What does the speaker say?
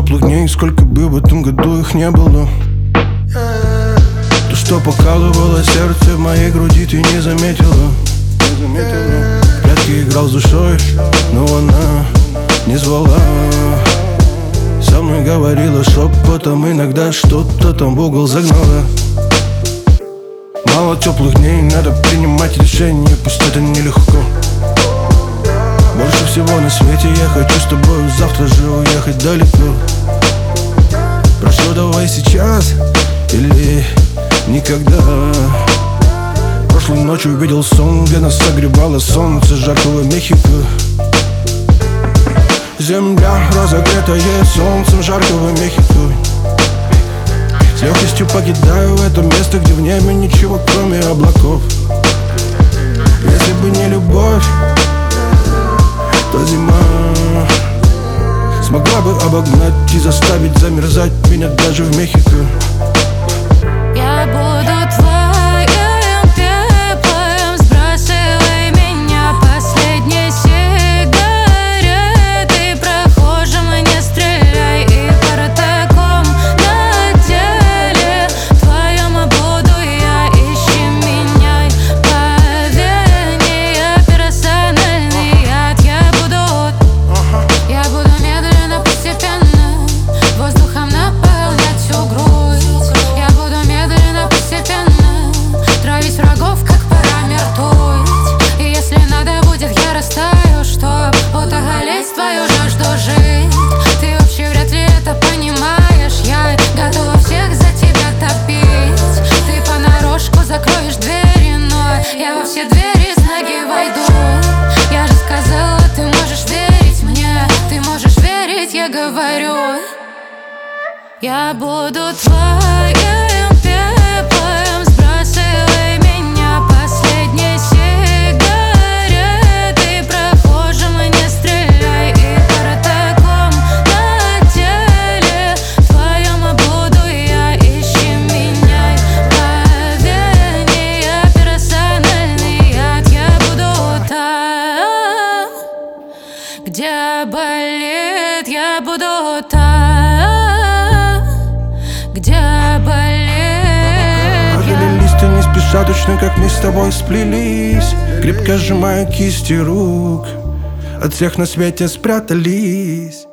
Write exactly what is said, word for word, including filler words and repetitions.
теплых дней, сколько бы в этом году их не было. То, что покалывало сердце в моей груди, ты не заметила. В прятки играл с душой, но она не звала. Со мной говорила шепотом, иногда что-то там в угол загнала. Мало теплых дней, надо принимать решения, пусть это нелегко. Больше всего на свете я хочу с тобой завтра же уехать далеко. Прошу, давай сейчас или никогда. Прошлой ночью увидел сон, где нас согревало солнце жаркого Мехико. Земля, разогретая солнцем жаркого Мехико. С легкостью покидаю это место, где в небе ничего кроме облаков. Если бы не любовь, то зима смогла бы обогнать и заставить замерзать меня даже в Мехико. Я буду твоим пеплом, сбрасывай меня последней сигаретой. Прохожим не стреляй и протоком на теле твоем буду я, ищи меня. Поверь, не я персональный яд. Я буду, я буду медленно, постепенно воздухом наполнять всю грудь. Я буду медленно, постепенно травить врагов, как парамертуть. И если надо будет, я растаю, чтоб утолить твою жажду жить. Ты вообще вряд ли это понимаешь. Я готова всех за тебя топить. Ты понарошку закроешь двери, но я во все двери с ноги войду. Я же сказала, ты можешь верить мне. Ты можешь верить, я говорю. Я буду твоим пеплом, сбрасывай меня последней сигаретой. Прохожим не стреляй и протоком на теле твоем буду я, ищи меня. Поверь, не я персональный яд. Я буду там, где болит. Я буду там, где болит. Падали листья не спеша, точно как мы с тобой сплелись. Крепко сжимая кисти рук, от всех на свете спрятались.